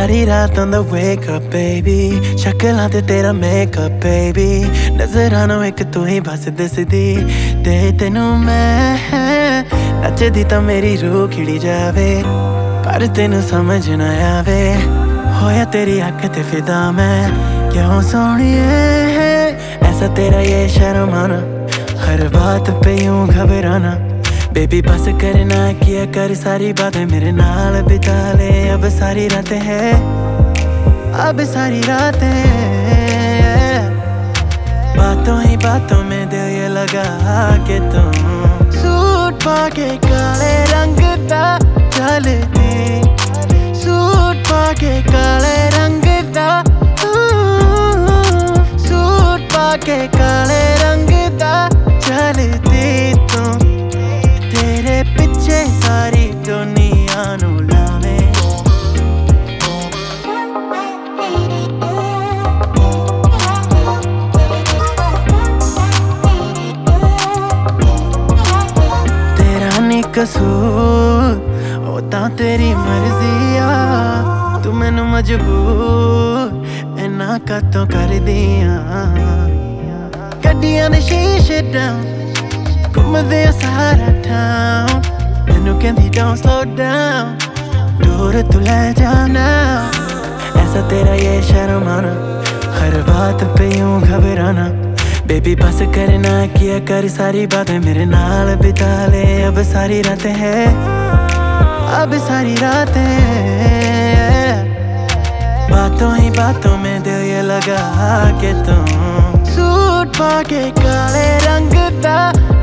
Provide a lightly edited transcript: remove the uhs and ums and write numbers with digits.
सारी रात on the wake up baby, शक्लां ते तेरा makeup baby, नज़रां नूं इक तू ही बस दिसदी ते तेनू मैं नचदी तां मेरी रूह खिड़ी जावे, पर तेनू समझ ना आवे, होया तेरी अख ते फिदा मैं क्यों सोहणिए, ऐसा तेरा ये शर्माना, हर बात पे यूं घबराना, बेबी बस करना किया कर सारी बातें मेरे नाल बिता ले, अब सारी रातें है, अब सारी रातें, बातों ही बातों में दिल ये लगा के तुम सूट पाके काले रंग दा चलती, सूट पाके काले रंग दा, सूट पाके काले रंग दा चलती तू, तेरे पिछे सारी दुनिया नू लावे। तेरा नी कसूर ओ तां तेरी मर्जी आ, तू मैनू मजबूर इन्ना कातों कर दियां, गड्डियां दे शीशे डाउन घूमदे सारा टाउन, मैनू कहंदी don't slow down, दूर तू ले जाना, ऐसा तेरा ये शर्माना, हर बात पे यूं घबराना, बेबी बस करना किया कर सारी बातें मेरे नाल बिता ले, अब सारी रातें है, अब सारी रातें, बातों ही बातों में दिल ये लगा के तुम सूट पाके काले रंग दा